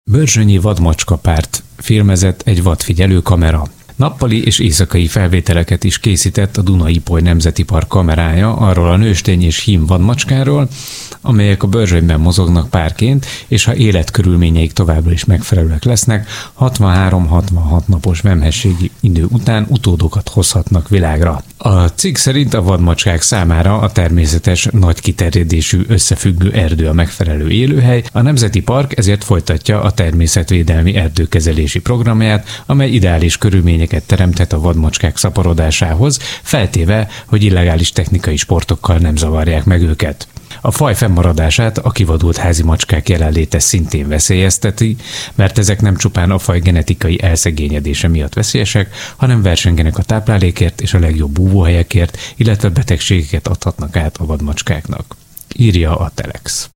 Börzsönyi vadmacska párt filmezett egy vadfigyelő kamera. Nappali és éjszakai felvételeket is készített a Duna-Ipoly Nemzeti Park kamerája arról a nőstény és hím vadmacskáról, amelyek a Börzsönyben mozognak párként, és ha életkörülményeik továbbra is megfelelőek lesznek, 63-66 napos vemhességi idő után utódokat hozhatnak világra. A cikk szerint a vadmacskák számára a természetes, nagy kiterjedésű, összefüggő erdő a megfelelő élőhely, a Nemzeti Park ezért folytatja a természetvédelmi erdőkezelési programját, amely ideális körülményeket teremthet a vadmacskák szaporodásához, feltéve, hogy illegális technikai sportokkal nem zavarják meg őket. A faj fennmaradását a kivadult házi macskák jelenléte szintén veszélyezteti, mert ezek nem csupán a faj genetikai elszegényedése miatt veszélyesek, hanem versengenek a táplálékért és a legjobb búvóhelyekért, illetve betegségeket adhatnak át a vadmacskáknak. Írja a Telex.